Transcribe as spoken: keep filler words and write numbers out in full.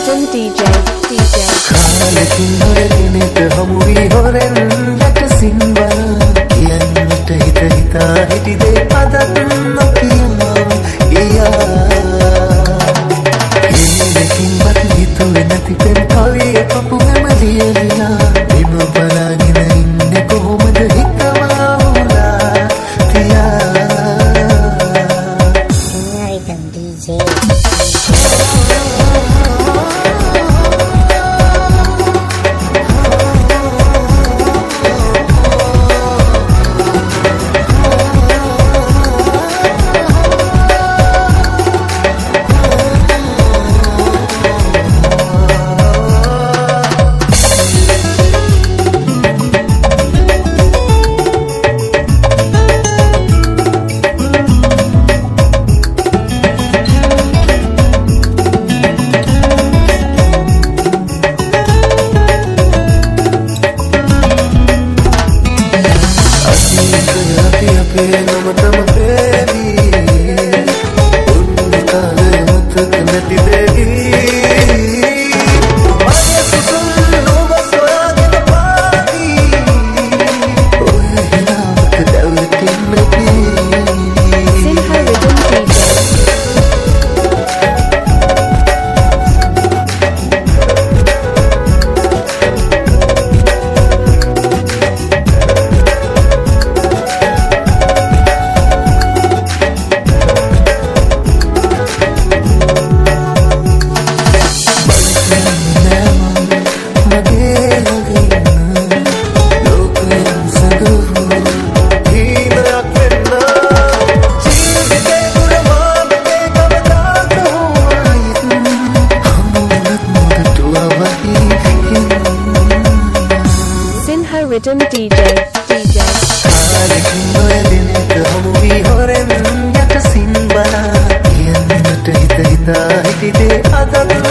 Rhythm D J D J කාලකින් හොරගෙනට හමුවී හොරෙන් යට සින්වල කියන්නට හිත හිතා හිටිදේ අදත් නොකියනවා ගියා හින්නකින්වත් හිතුවේ නැති පෙම් කවිය කපු මෙම ලියලිලා බිම බලාගෙන ඉන්නේ කොහොමද හිතවා උලා තියා Rhythm D J Rhythm D J D J කාලකින් නොයදෙනට හමුවී හොරෙන් යට සින්වල කියන්නට හිත හිතා හිටිදේ අදත්